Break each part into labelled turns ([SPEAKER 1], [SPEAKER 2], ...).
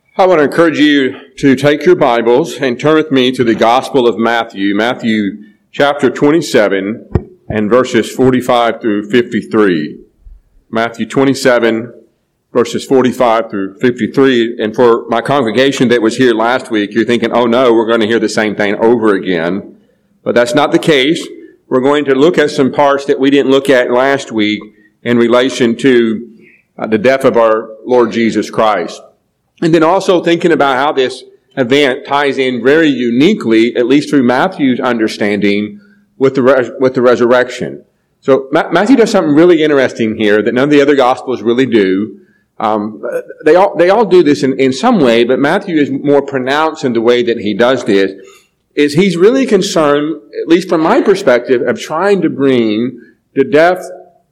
[SPEAKER 1] I want to encourage you to take your Bibles and turn with me to the Gospel of Matthew, Matthew chapter 27 and verses 45 through 53. Matthew 27, verses 45 through 53. And for my congregation that was here last week, you're thinking, oh no, we're going to hear the same thing over again. But that's not the case. We're going to look at some parts that we didn't look at last week in relation to the death of our Lord Jesus Christ. And then also thinking about how this event ties in very uniquely, at least through Matthew's understanding, with the resurrection. So Matthew does something really interesting here that none of the other Gospels really do. They all do this in some way, but Matthew is more pronounced in the way that he does this. Is he's really concerned, at least from my perspective, of trying to bring the death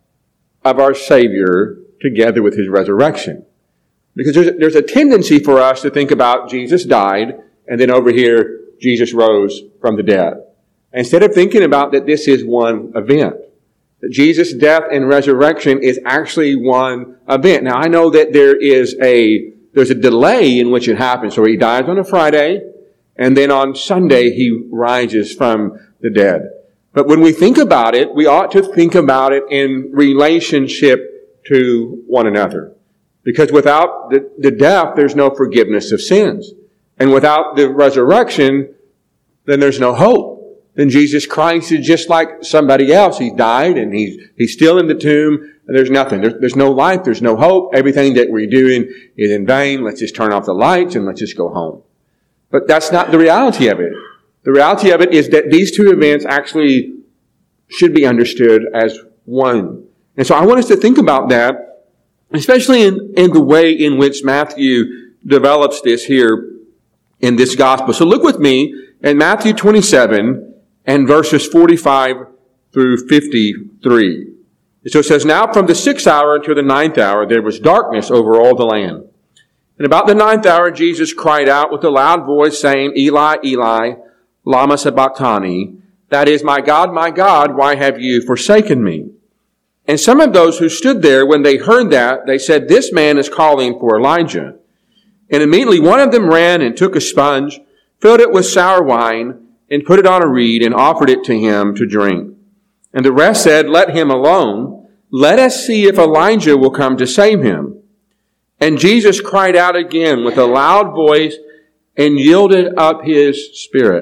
[SPEAKER 1] of our Savior together with his resurrection. Because there's a tendency for us to think about Jesus died, and then over here, Jesus rose from the dead. Instead of thinking about that this is one event. That Jesus' death and resurrection is actually one event. Now, I know that there's a delay in which it happens. So he dies on a Friday, and then on Sunday, he rises from the dead. But when we think about it, we ought to think about it in relationship to one another. Because without the death, there's no forgiveness of sins. And without the resurrection, then there's no hope. Then Jesus Christ is just like somebody else. He died and he's still in the tomb. And there's nothing. There's no life. There's no hope. Everything that we're doing is in vain. Let's just turn off the lights and let's just go home. But that's not the reality of it. The reality of it is that these two events actually should be understood as one. And so I want us to think about that, especially in the way in which Matthew develops this here in this gospel. So look with me in Matthew 27 and verses 45 through 53. So it says, "Now from the 6th hour until the 9th hour, there was darkness over all the land. And about the 9th hour, Jesus cried out with a loud voice, saying, Eli, Eli, lama sabachthani? That is, my God, why have you forsaken me? And some of those who stood there, when they heard that, they said, This man is calling for Elijah. And immediately one of them ran and took a sponge, filled it with sour wine, and put it on a reed, and offered it to him to drink. And the rest said, Let him alone. Let us see if Elijah will come to save him. And Jesus cried out again with a loud voice, and yielded up his spirit.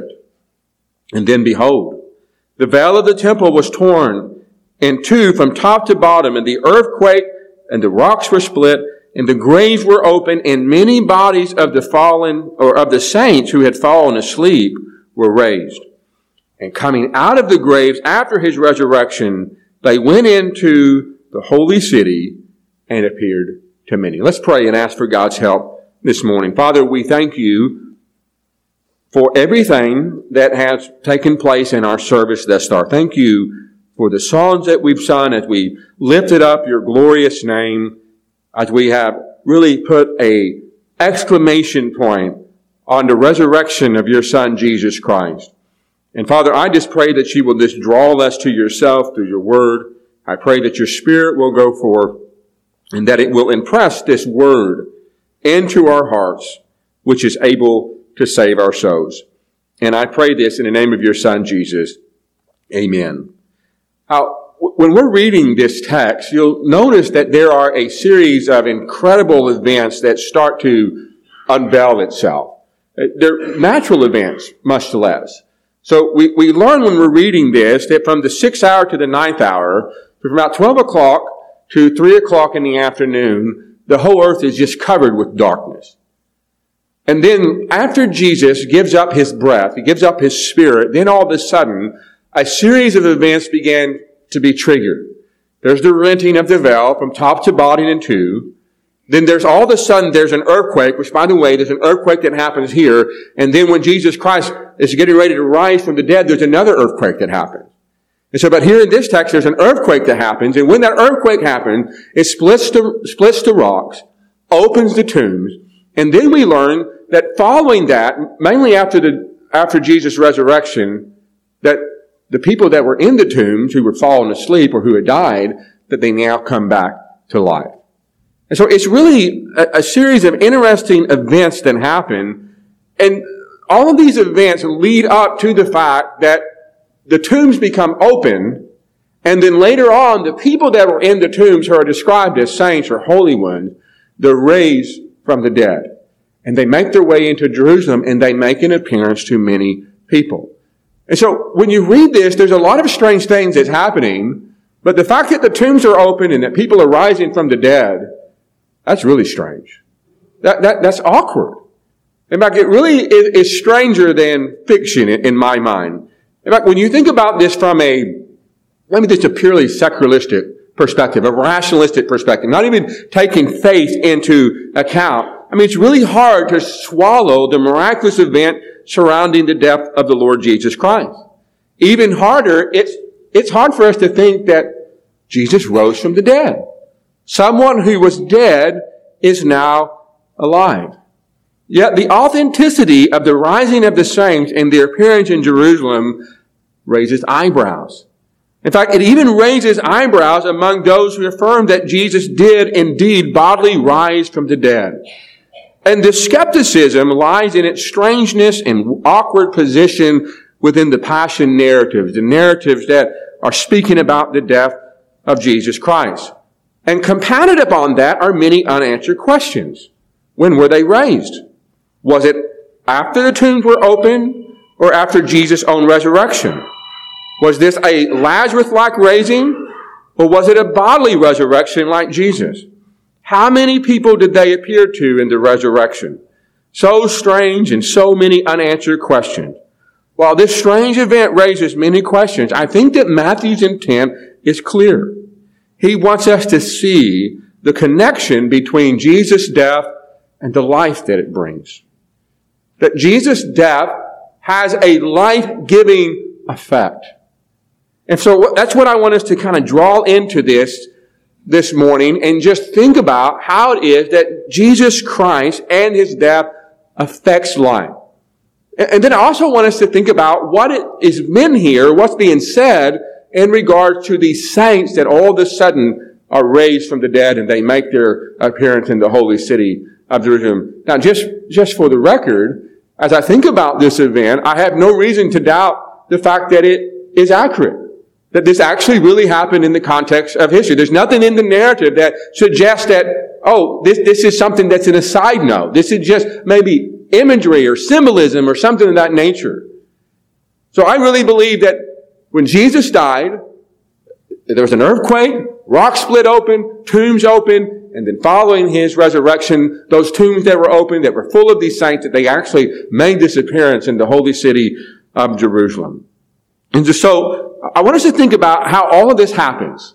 [SPEAKER 1] And then behold, the veil of the temple was torn in two from top to bottom, and the earth quaked, and the rocks were split, and the graves were opened, and many bodies of the fallen, or of the saints who had fallen asleep, were raised. And coming out of the graves after his resurrection, they went into the holy city and appeared to many." Let's pray and ask for God's help this morning. Father, we thank you for everything that has taken place in our service thus far. Thank you for the songs that we've sung as we lifted up your glorious name, as we have really put a exclamation point on the resurrection of your Son, Jesus Christ. And Father, I just pray that you will just draw us to yourself through your word. I pray that your Spirit will go forth and that it will impress this word into our hearts, which is able to save our souls. And I pray this in the name of your Son, Jesus. Amen. Now, when we're reading this text, you'll notice that there are a series of incredible events that start to unveil itself. They're natural events, much less. So we learn when we're reading this that from the 6th hour to the 9th hour, from about 12 o'clock to 3 o'clock in the afternoon, the whole earth is just covered with darkness. And then after Jesus gives up his breath, he gives up his spirit, then all of a sudden, a series of events began to be triggered. There's the renting of the veil from top to bottom in two. Then there's all of a sudden there's an earthquake, which by the way, there's an earthquake that happens here. And then when Jesus Christ is getting ready to rise from the dead, there's another earthquake that happens. And so, but here in this text, there's an earthquake that happens. And when that earthquake happens, it splits the rocks, opens the tombs. And then we learn that following that, mainly after Jesus' resurrection, that the people that were in the tombs who were fallen asleep or who had died, that they now come back to life. And so it's really a series of interesting events that happen. And all of these events lead up to the fact that the tombs become open. And then later on, the people that were in the tombs who are described as saints or holy ones, they're raised from the dead. And they make their way into Jerusalem and they make an appearance to many people. And so when you read this, there's a lot of strange things that's happening. But the fact that the tombs are open and that people are rising from the dead, that's really strange. That's awkward. In fact, it really is stranger than fiction in my mind. In fact, when you think about this from maybe just a purely secularistic perspective, a rationalistic perspective, not even taking faith into account, I mean, it's really hard to swallow the miraculous event surrounding the death of the Lord Jesus Christ. Even harder, it's hard for us to think that Jesus rose from the dead. Someone who was dead is now alive. Yet the authenticity of the rising of the saints and their appearance in Jerusalem raises eyebrows. In fact, it even raises eyebrows among those who affirm that Jesus did indeed bodily rise from the dead. And the skepticism lies in its strangeness and awkward position within the passion narratives, the narratives that are speaking about the death of Jesus Christ. And compounded upon that are many unanswered questions. When were they raised? Was it after the tombs were open or after Jesus' own resurrection? Was this a Lazarus-like raising or was it a bodily resurrection like Jesus? How many people did they appear to in the resurrection? So strange and so many unanswered questions. While this strange event raises many questions, I think that Matthew's intent is clear. He wants us to see the connection between Jesus' death and the life that it brings. That Jesus' death has a life-giving effect. And so that's what I want us to kind of draw into this morning and just think about how it is that Jesus Christ and His death affects life. And then I also want us to think about what it is meant here, what's being said in regards to these saints that all of a sudden are raised from the dead and they make their appearance in the holy city of Jerusalem. Now, just for the record, as I think about this event, I have no reason to doubt the fact that it is accurate. That this actually really happened in the context of history. There's nothing in the narrative that suggests that, this is something that's in a side note. This is just maybe imagery or symbolism or something of that nature. So I really believe that when Jesus died, there was an earthquake, rocks split open, tombs open, and then following His resurrection, those tombs that were open, that were full of these saints, that they actually made this appearance in the holy city of Jerusalem. And so I want us to think about how all of this happens.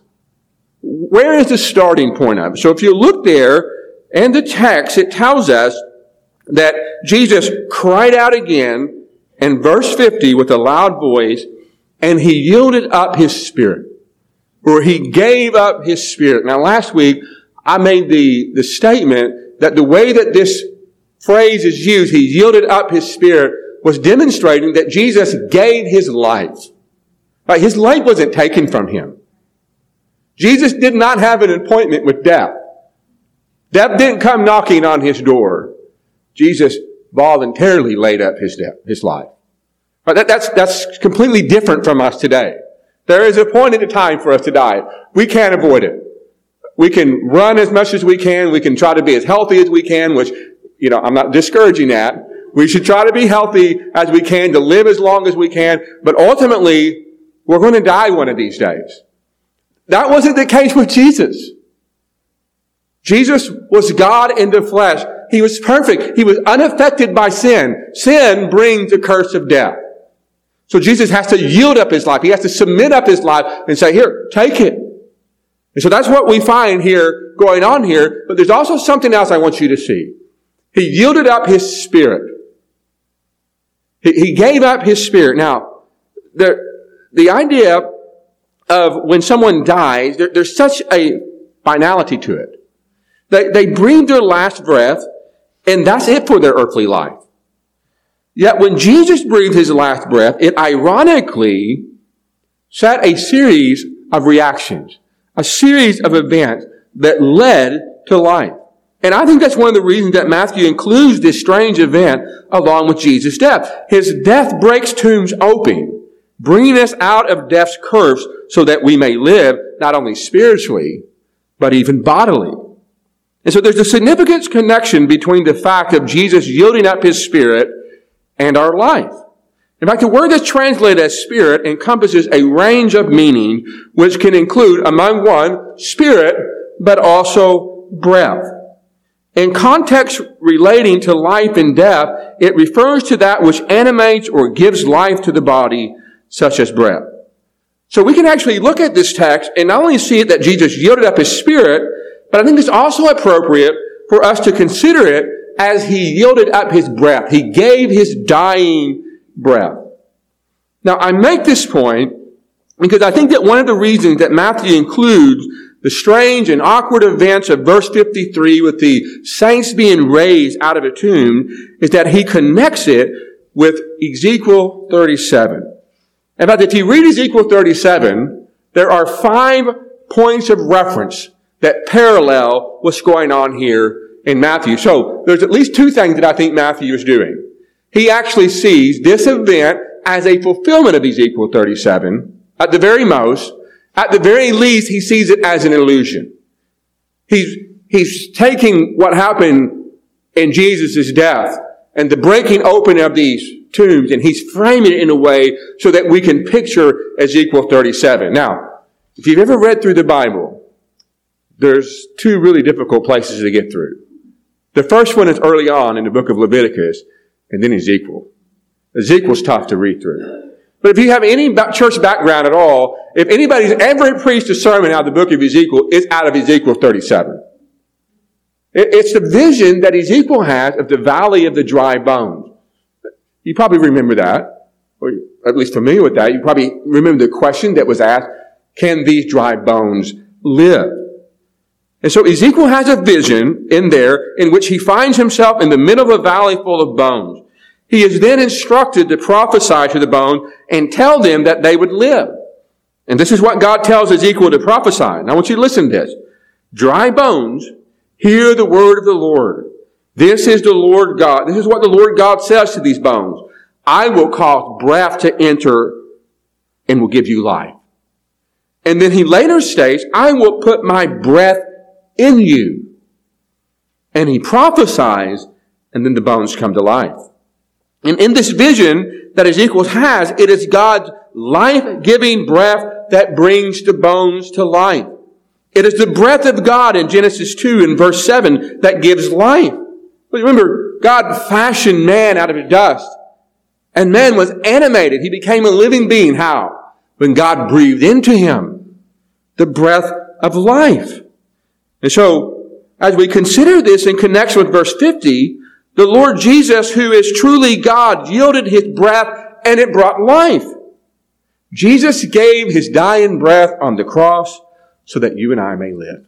[SPEAKER 1] Where is the starting point of it? So if you look there in the text, it tells us that Jesus cried out again in verse 50 with a loud voice, and He yielded up His spirit, or He gave up His spirit. Now last week, I made the statement that the way that this phrase is used, He yielded up His spirit, was demonstrating that Jesus gave His life. Right? His life wasn't taken from Him. Jesus did not have an appointment with death. Death didn't come knocking on His door. Jesus voluntarily laid up His life. Right? That's completely different from us today. There is a point in the time for us to die. We can't avoid it. We can run as much as we can. We can try to be as healthy as we can, which, I'm not discouraging that. We should try to be healthy as we can, to live as long as we can. But ultimately, we're going to die one of these days. That wasn't the case with Jesus. Jesus was God in the flesh. He was perfect. He was unaffected by sin. Sin brings the curse of death. So Jesus has to yield up His life. He has to submit up His life and say, here, take it. And so that's what we find here, going on here. But there's also something else I want you to see. He yielded up His spirit. He gave up His spirit. Now, the idea of when someone dies, there's such a finality to it. They breathe their last breath, and that's it for their earthly life. Yet when Jesus breathed His last breath, it ironically set a series of reactions, a series of events that led to life. And I think that's one of the reasons that Matthew includes this strange event along with Jesus' death. His death breaks tombs open, bringing us out of death's curse so that we may live not only spiritually, but even bodily. And so there's a significant connection between the fact of Jesus yielding up his spirit and our life. In fact, the word that's translated as spirit encompasses a range of meaning, which can include, among one, spirit, but also breath. In context relating to life and death, it refers to that which animates or gives life to the body, such as breath. So we can actually look at this text and not only see it that Jesus yielded up his spirit, but I think it's also appropriate for us to consider it as he yielded up his breath. He gave his dying breath. Now, I make this point because I think that one of the reasons that Matthew includes the strange and awkward events of verse 53 with the saints being raised out of a tomb is that he connects it with Ezekiel 37. In fact, if you read Ezekiel 37, there are 5 points of reference that parallel what's going on here in Matthew. So there's at least 2 things that I think Matthew is doing. He actually sees this event as a fulfillment of Ezekiel 37, at the very most. At the very least, he sees it as an illusion. He's taking what happened in Jesus' death and the breaking open of these tombs, and he's framing it in a way so that we can picture Ezekiel 37. Now, if you've ever read through the Bible, there's 2 really difficult places to get through. The first one is early on in the book of Leviticus, and then Ezekiel. Ezekiel's tough to read through. But if you have any church background at all, if anybody's ever preached a sermon out of the book of Ezekiel, it's out of Ezekiel 37. It's the vision that Ezekiel has of the valley of the dry bones. You probably remember that, or at least familiar with that. You probably remember the question that was asked, can these dry bones live? And so Ezekiel has a vision in there in which he finds himself in the middle of a valley full of bones. He is then instructed to prophesy to the bones and tell them that they would live. And this is what God tells Ezekiel to prophesy. And I want you to listen to this. Dry bones, hear the word of the Lord. This is the Lord God. This is what the Lord God says to these bones. I will cause breath to enter and will give you life. And then he later states, I will put my breath in you. And he prophesies, and then the bones come to life. And in this vision that Ezekiel has, it is God's life-giving breath that brings the bones to life. It is the breath of God in Genesis 2 and verse 7 that gives life. But remember, God fashioned man out of dust. And man was animated. He became a living being. How? When God breathed into him the breath of life. And so, as we consider this in connection with verse 50, the Lord Jesus, who is truly God, yielded his breath and it brought life. Jesus gave his dying breath on the cross so that you and I may live.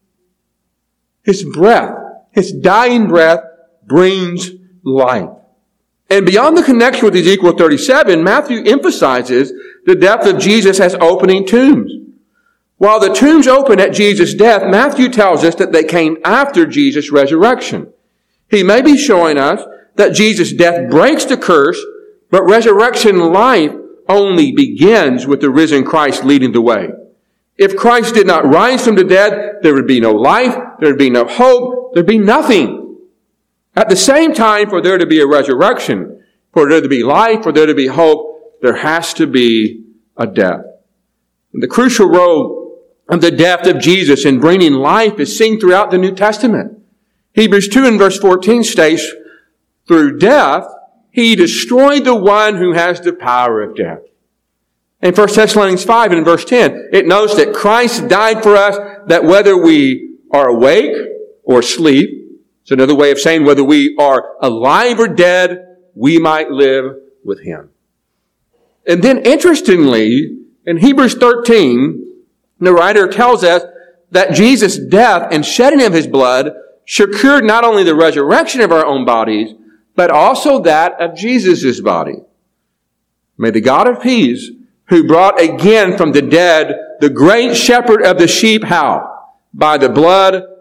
[SPEAKER 1] His breath, his dying breath brings life. And beyond the connection with Ezekiel 37, Matthew emphasizes the death of Jesus as opening tombs. While the tombs open at Jesus' death, Matthew tells us that they came after Jesus' resurrection. He may be showing us that Jesus' death breaks the curse, but resurrection life only begins with the risen Christ leading the way. If Christ did not rise from the dead, there would be no life, there would be no hope, there would be nothing. At the same time, for there to be a resurrection, for there to be life, for there to be hope, there has to be a death. And the crucial role of the death of Jesus in bringing life is seen throughout the New Testament. Hebrews 2 and verse 14 states, through death, he destroyed the one who has the power of death. In 1 Thessalonians 5 and verse 10, it notes that Christ died for us, that whether we are awake or asleep, it's another way of saying whether we are alive or dead, we might live with him. And then interestingly, in Hebrews 13, the writer tells us that Jesus' death and shedding of his blood secured not only the resurrection of our own bodies, but also that of Jesus' body. May the God of peace, who brought again from the dead the great shepherd of the sheep, how? By the blood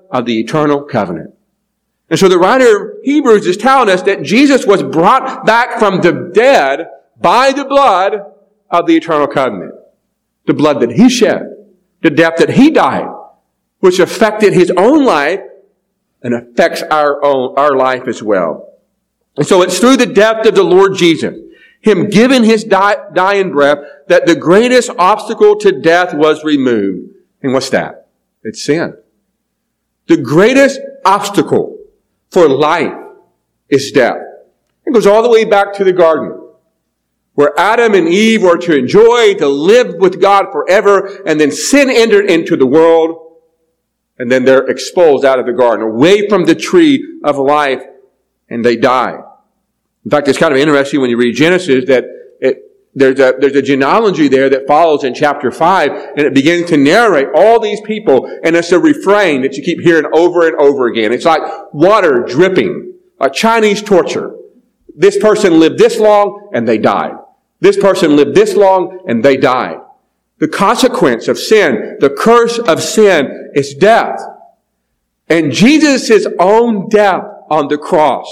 [SPEAKER 1] of the eternal covenant. And so the writer of Hebrews is telling us that Jesus was brought back from the dead by the blood of the eternal covenant. The blood that He shed, the death that He died, which affected His own life and affects our life as well. And so it's through the death of the Lord Jesus, Him giving His dying breath, that the greatest obstacle to death was removed. And what's that? It's sin. The greatest obstacle for life is death. It goes all the way back to the garden, where Adam and Eve were to enjoy, to live with God forever, and then sin entered into the world, and then they're exposed out of the garden, away from the tree of life, and they die. In fact, it's kind of interesting when you read Genesis that there's a genealogy there that follows in chapter 5, and it begins to narrate all these people, and it's a refrain that you keep hearing over and over again. It's like water dripping, like Chinese torture. This person lived this long, and they died. This person lived this long, and they died. The consequence of sin, the curse of sin, is death. And Jesus' own death on the cross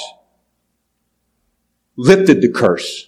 [SPEAKER 1] lifted the curse.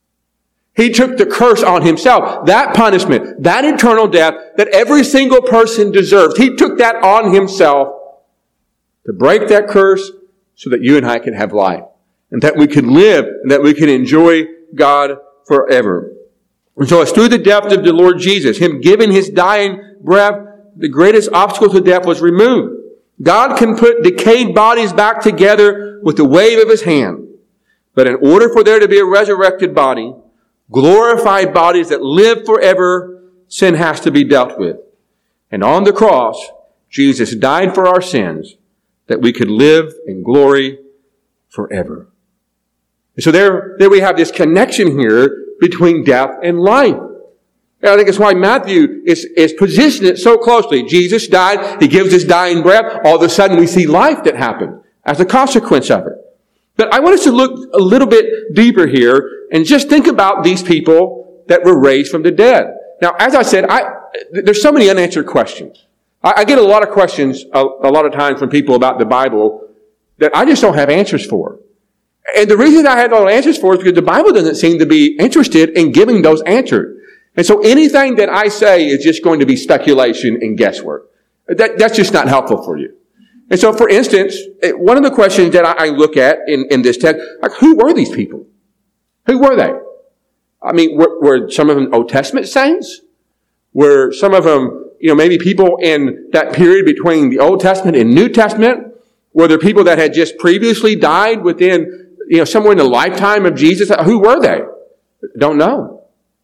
[SPEAKER 1] He took the curse on Himself. That punishment, that eternal death that every single person deserves. He took that on Himself to break that curse so that you and I can have life. And that we can live and that we can enjoy God forever. And so it's through the death of the Lord Jesus, Him giving His dying breath, the greatest obstacle to death was removed. God can put decayed bodies back together with the wave of His hand. But in order for there to be a resurrected body, glorified bodies that live forever, sin has to be dealt with. And on the cross, Jesus died for our sins that we could live in glory forever. And so there we have this connection here between death and life. And I think it's why Matthew is positioned it so closely. Jesus died. He gives His dying breath. All of a sudden we see life that happened as a consequence of it. But I want us to look a little bit deeper here and just think about these people that were raised from the dead. Now, as I said, there's so many unanswered questions. I get a lot of questions a lot of times from people about the Bible that I just don't have answers for. And the reason I have no answers for is because the Bible doesn't seem to be interested in giving those answers. And so anything that I say is just going to be speculation and guesswork. That's just not helpful for you. And so, for instance, one of the questions that I look at in this text, like, who were these people? Who were they? I mean, were some of them Old Testament saints? Were some of them, maybe people in that period between the Old Testament and New Testament? Were there people that had just previously died within, somewhere in the lifetime of Jesus? Who were they? Don't know.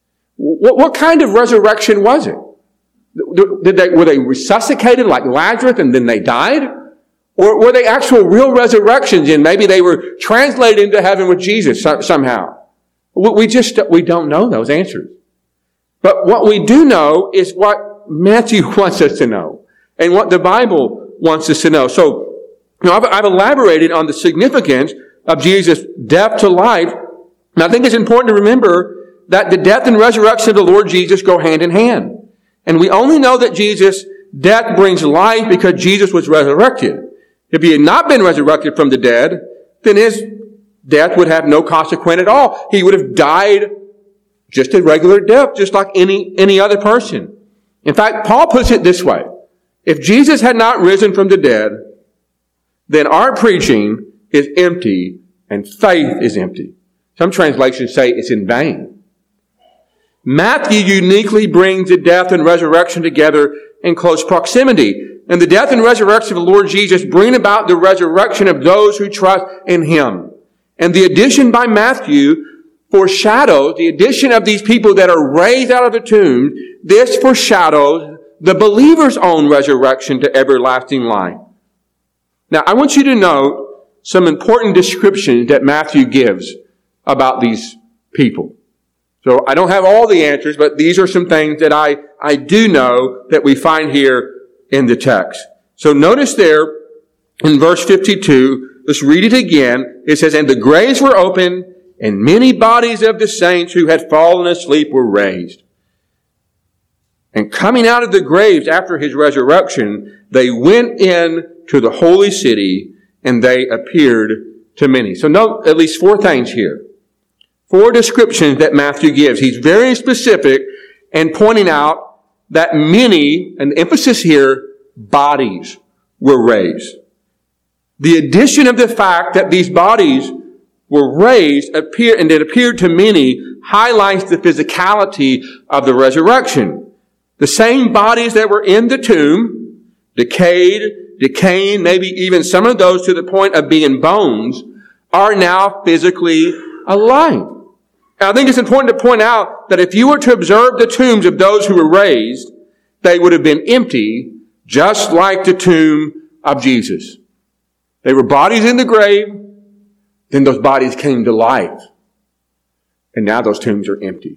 [SPEAKER 1] What kind of resurrection was it? Were they resuscitated like Lazarus and then they died? Or were they actual real resurrections and maybe they were translated into heaven with Jesus somehow? We don't know those answers. But what we do know is what Matthew wants us to know and what the Bible wants us to know. So, I've elaborated on the significance of Jesus' death to life. And I think it's important to remember that the death and resurrection of the Lord Jesus go hand in hand. And we only know that Jesus' death brings life because Jesus was resurrected. If He had not been resurrected from the dead, then His death would have no consequence at all. He would have died just a regular death, just like any other person. In fact, Paul puts it this way. If Jesus had not risen from the dead, then our preaching is empty and faith is empty. Some translations say it's in vain. Matthew uniquely brings the death and resurrection together in close proximity. And the death and resurrection of the Lord Jesus bring about the resurrection of those who trust in Him. And the addition by Matthew foreshadows, the addition of these people that are raised out of the tomb, this foreshadows the believer's own resurrection to everlasting life. Now, I want you to note some important descriptions that Matthew gives about these people. So I don't have all the answers, but these are some things that I do know that we find here in the text. So notice there in verse 52, let's read it again. It says, "And the graves were opened, and many bodies of the saints who had fallen asleep were raised. And coming out of the graves after His resurrection, they went in to the holy city, and they appeared to many. So note at least 4 things here. 4 descriptions that Matthew gives. He's very specific and pointing out that many, and the emphasis here, bodies were raised. The addition of the fact that these bodies were raised and it appeared to many highlights the physicality of the resurrection. The same bodies that were in the tomb, decaying, maybe even some of those to the point of being bones, are now physically alive. And I think it's important to point out that if you were to observe the tombs of those who were raised, they would have been empty, just like the tomb of Jesus. They were bodies in the grave, then those bodies came to life. And now those tombs are empty.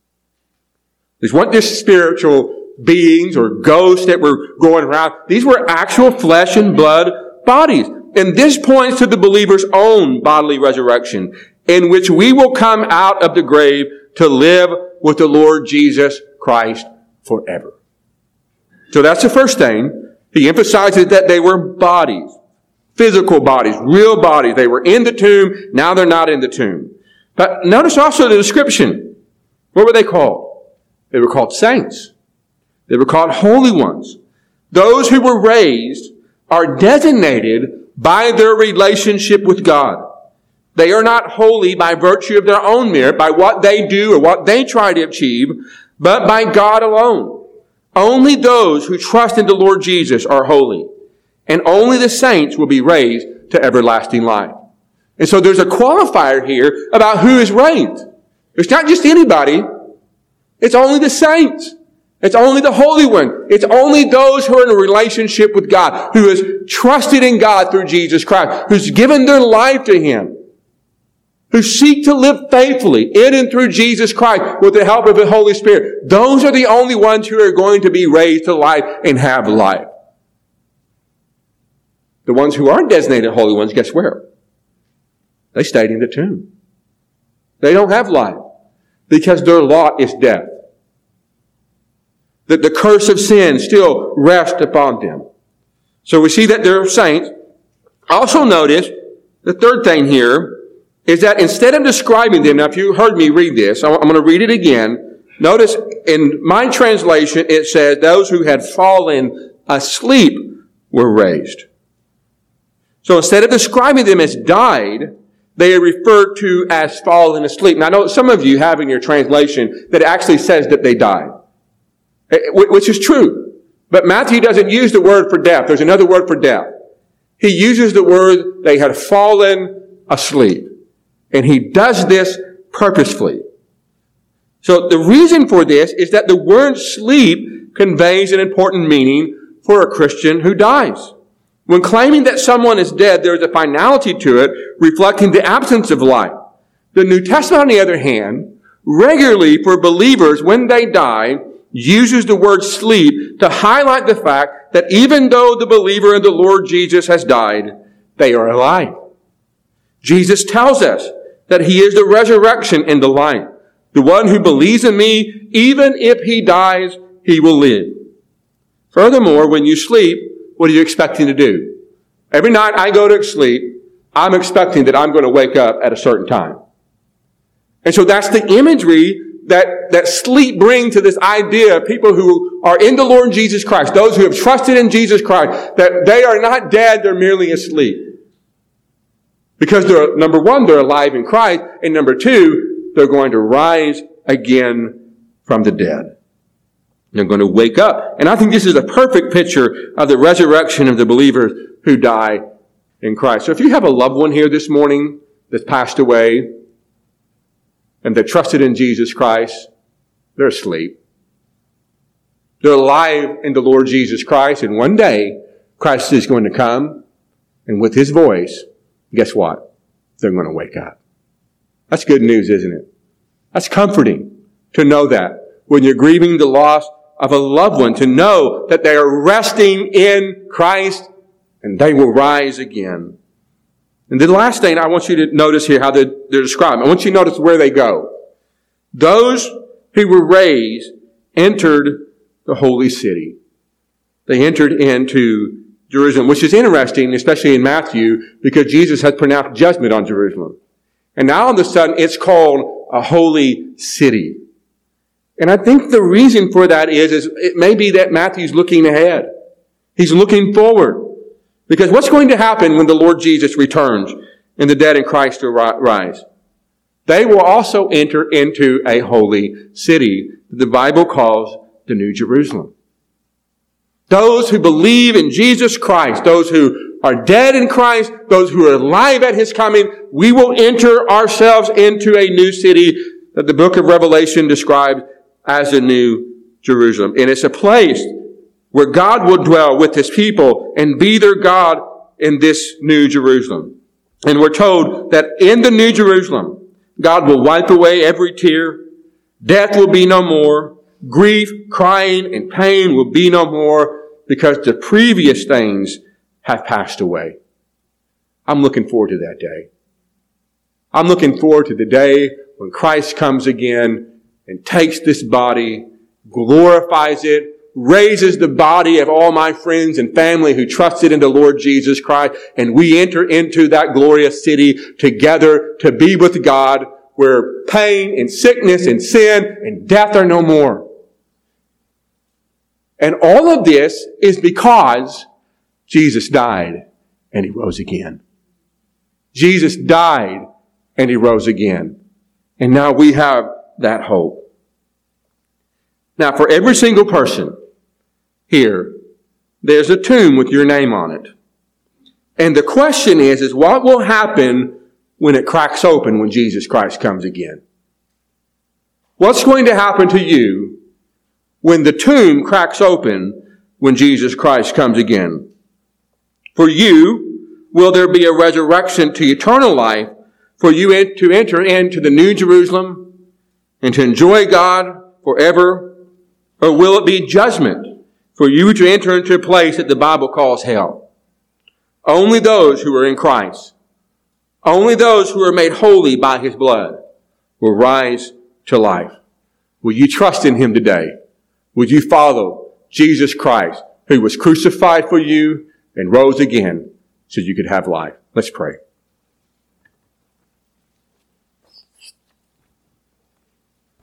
[SPEAKER 1] These weren't just spiritual beings or ghosts that were going around. These were actual flesh and blood bodies. And this points to the believer's own bodily resurrection, in which we will come out of the grave to live with the Lord Jesus Christ forever. So that's the first thing. He emphasizes that they were bodies, physical bodies, real bodies. They were in the tomb, now they're not in the tomb. But notice also the description. What were they called? They were called saints. They were called holy ones. Those who were raised are designated by their relationship with God. They are not holy by virtue of their own merit, by what they do or what they try to achieve, but by God alone. Only those who trust in the Lord Jesus are holy. And only the saints will be raised to everlasting life. And so there's a qualifier here about who is raised. It's not just anybody. It's only the saints. It's only the Holy One. It's only those who are in a relationship with God, who has trusted in God through Jesus Christ, who's given their life to Him, who seek to live faithfully in and through Jesus Christ with the help of the Holy Spirit. Those are the only ones who are going to be raised to life and have life. The ones who aren't designated holy ones, guess where? They stayed in the tomb. They don't have life because their lot is death. That the curse of sin still rests upon them. So we see that they're saints. Also notice the third thing here is that instead of describing them, now if you heard me read this, I'm going to read it again. Notice in my translation it says those who had fallen asleep were raised. So instead of describing them as died, they are referred to as fallen asleep. Now I know some of you have in your translation that it actually says that they died, which is true. But Matthew doesn't use the word for death. There's another word for death. He uses the word they had fallen asleep. And he does this purposefully. So the reason for this is that the word sleep conveys an important meaning for a Christian who dies. When claiming that someone is dead, there is a finality to it, reflecting the absence of life. The New Testament, on the other hand, regularly for believers, when they die, uses the word sleep to highlight the fact that even though the believer in the Lord Jesus has died, they are alive. Jesus tells us that He is the resurrection and the life. The one who believes in me, even if he dies, he will live. Furthermore, when you sleep, what are you expecting to do? Every night I go to sleep, I'm expecting that I'm going to wake up at a certain time. And so that's the imagery that sleep brings to this idea of people who are in the Lord Jesus Christ, those who have trusted in Jesus Christ, that they are not dead, they're merely asleep. Because number one, they're alive in Christ, and number two, they're going to rise again from the dead. They're going to wake up. And I think this is a perfect picture of the resurrection of the believers who die in Christ. So if you have a loved one here this morning that's passed away, and they trusted in Jesus Christ, they're asleep. They're alive in the Lord Jesus Christ, and one day, Christ is going to come, and with His voice, guess what? They're going to wake up. That's good news, isn't it? That's comforting to know that when you're grieving the loss of a loved one, to know that they are resting in Christ, and they will rise again. And the last thing I want you to notice here, how they're described. I want you to notice where they go. Those who were raised entered the holy city. They entered into Jerusalem, which is interesting, especially in Matthew, because Jesus has pronounced judgment on Jerusalem. And now all of a sudden, it's called a holy city. And I think the reason for that is it may be that Matthew's looking ahead. He's looking forward. Because what's going to happen when the Lord Jesus returns and the dead in Christ rise? They will also enter into a holy city that the Bible calls the New Jerusalem. Those who believe in Jesus Christ, those who are dead in Christ, those who are alive at His coming, we will enter ourselves into a new city that the book of Revelation describes as the New Jerusalem. And it's a place where God will dwell with His people and be their God in this New Jerusalem. And we're told that in the New Jerusalem, God will wipe away every tear. Death will be no more. Grief, crying, and pain will be no more because the previous things have passed away. I'm looking forward to that day. I'm looking forward to the day when Christ comes again and takes this body, glorifies it, raises the body of all my friends and family who trusted in the Lord Jesus Christ, and we enter into that glorious city together to be with God, where pain and sickness and sin and death are no more. And all of this is because Jesus died and He rose again. Jesus died and He rose again. And now we have that hope. Now, for every single person here, there's a tomb with your name on it. And the question is what will happen when it cracks open when Jesus Christ comes again? What's going to happen to you when the tomb cracks open when Jesus Christ comes again? For you, will there be a resurrection to eternal life for you to enter into the New Jerusalem and to enjoy God forever? Or will it be judgment for you to enter into a place that the Bible calls hell? Only those who are in Christ, only those who are made holy by His blood will rise to life. Will you trust in Him today? Would you follow Jesus Christ, who was crucified for you and rose again so you could have life? Let's pray.